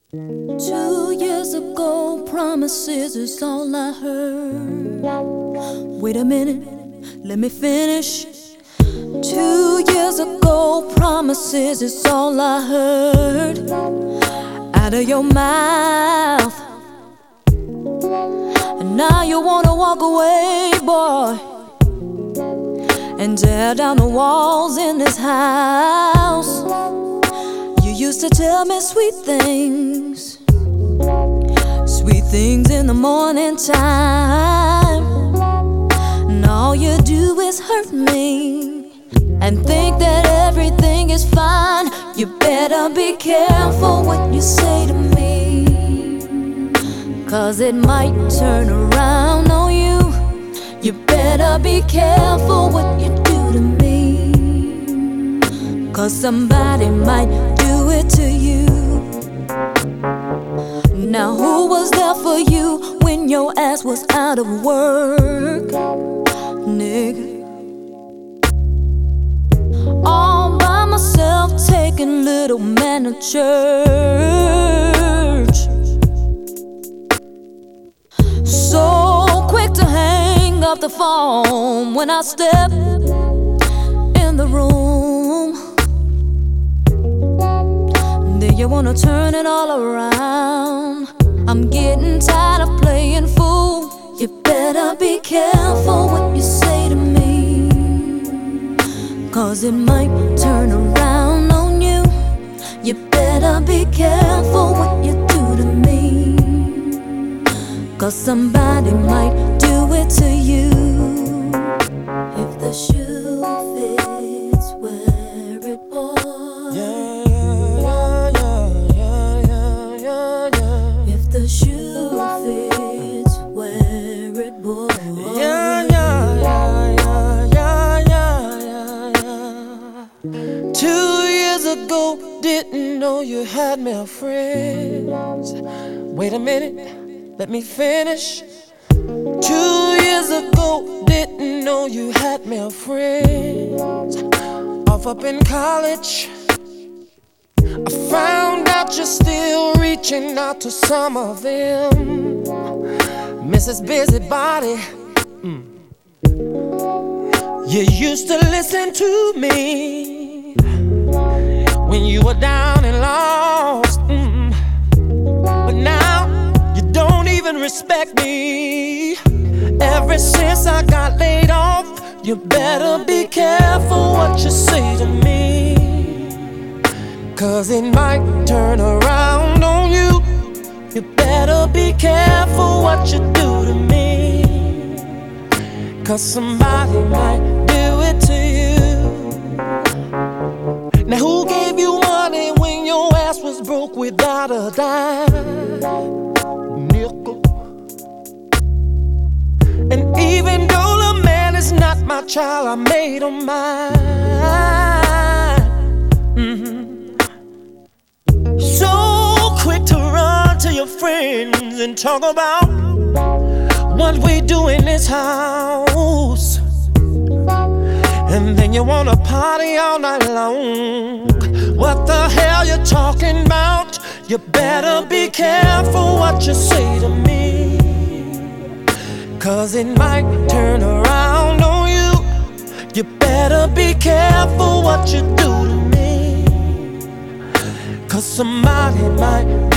2 years ago, promises is all I heard. Wait a minute, let me finish. 2 years ago, promises is all I heard out of your mouth. And now you wanna walk away, boy, and tear down the walls in this house. You used to tell me sweet things in the morning time. And all you do is hurt me and think that everything is fine. You better be careful what you say to me, 'cause it might turn around on you. You better be careful what you do to me, 'cause somebody might do it to you. Now who was there for you when your ass was out of work, nigga? All by myself, taking little man to church. So quick to hang up the phone when I step in the room. Then you wanna turn it all around. I'm getting tired of playing fool. You better be careful what you say to me, 'cause it might turn around on you. You better be careful what you do to me, 'cause somebody might do it to you. If the shoe fits, wear it, boy. If the shoe fits, wear it, boy. 2 years ago, didn't know you had male friends. Wait a minute, let me finish. 2 years ago, didn't know you had male friends. Off up in college, I found out you're still reaching out to some of them. Mrs. Busybody, you used to listen to me when you were down and lost, but now you don't even respect me. Ever since I got laid off, you better be careful what you say to me, 'cause it might turn around on you. You better be careful what you do to me, 'cause somebody might do it to you. Now who gave you money when your ass was broke without a dime, nickel? And even though the man is not my child, I made him mine. So quick to run to your friends and talk about what we do in this house, and then you wanna party all night long. What the hell you talking about? You better be careful what you say to me, 'cause it might turn around on you. You better be careful what you do to me, 'cause somebody might